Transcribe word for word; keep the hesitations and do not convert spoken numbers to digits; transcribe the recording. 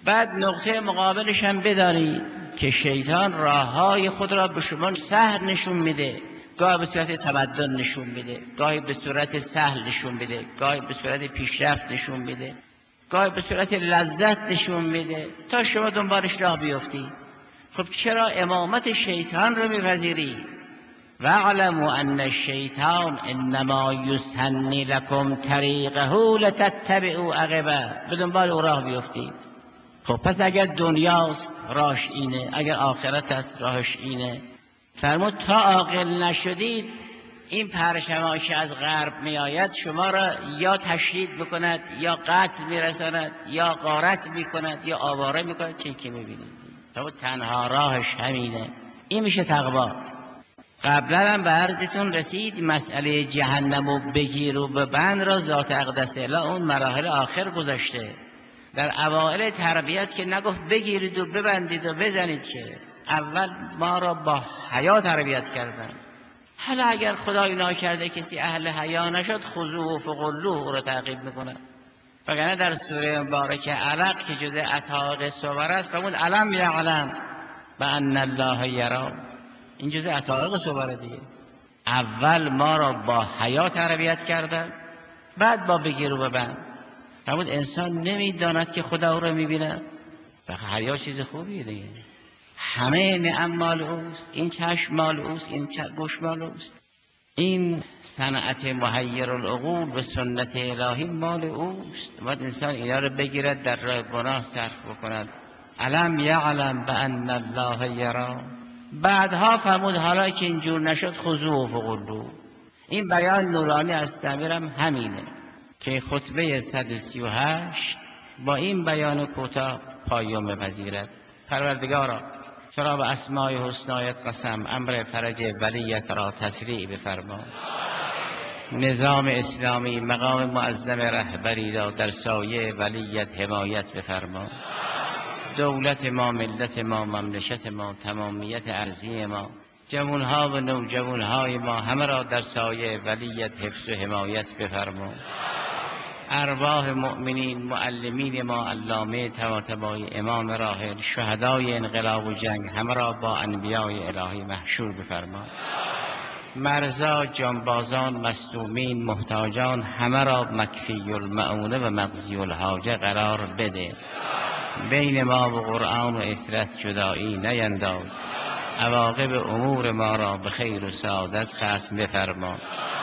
بعد نقطه مقابلش هم بدانید که شیطان راههای خود را به شما سهل نشون میده، گاهی به صورت تمدن نشون میده، گاهی به صورت سهل نشون میده، گاهی به صورت پیشرفت نشون میده، گاهی به صورت لذت نشون میده تا شما دنبالش راه بیفتی. خب چرا امامت شیطان رو میپذیری؟ واعلموا ان الشیطان انما یسنی لکم طریقه لتتبعوا عقبه، به دنبال او راه بیفتید. خب پس اگر دنیاست راهش اینه، اگر آخرت است راهش اینه. فرمود تا عاقل نشدید این پرچم‌ها که از غرب می آید شما را یا تشرید بکند یا قتل میرساند یا غارت میکند یا آواره میکند. چه که میبینید فرمود تنها راهش همینه. این میشه تقوا. قبلا هم به عرضتون رسید مسئله جهنم و بگیر و ببند را ذات اقدس الا اون مراحل آخر گذاشته. در اوائل تربیت که نگفت بگیرید و ببندید و بزنید، که اول ما را با حیا تربیت کردن. حالا اگر خدای ناکرده کسی اهل حیا نشد خضوع و فغلوه او را تعقیب میکنه. وگرنه در سوره مبارکه علق که جزء عتاق صور است فرمود الم یعلم بان الله یری، این جزء عتاق صور دیگه. اول ما را با حیا تربیت کردن، بعد با بگیر و ببند. فرمود انسان نمیداند که خدا او را میبیند. بخی حیا چیز خوبیه دیگه. همه نعم مال اوست، این چشم مال اوست، این گوش مال اوست، این صنعت محیر العقول و سنت الهی مال اوست. باید انسان اینا رو بگیرد در راه گناه صرف بکند. الم یعلم بان الله یری. بعدها فرمود حالا که اینجور نشد خضوع و فغلوه. این بیان نورانی از تعمیرم همینه که خطبه صد و سی و هشت با این بیان کوتاه پایان بپذیرد. پروردگارا چرا به اسمای حسنایت قسم امر فرج ولیت را تسریع بفرما. نظام اسلامی مقام معظم رهبری را در سایه ولیت حمایت بفرما. دولت ما، ملت ما، مملکت ما، تمامیت ارضی ما، جوانها و نوجوانهای ما همه را در سایه ولیت حفظ و حمایت بفرما. ارواح مؤمنین، معلمین ما، علامه طباطبایی، امام راحل، شهدای انقلاب و جنگ همه را با انبیاء الهی محشور بفرما. مرزا، جانبازان، مصدومین، محتاجان همه را مکفی المعونه و مقضی الحاجه قرار بده. بین ما و قرآن و عترت جدایی نینداز. عواقب امور ما را به خیر و سعادت ختم بفرما.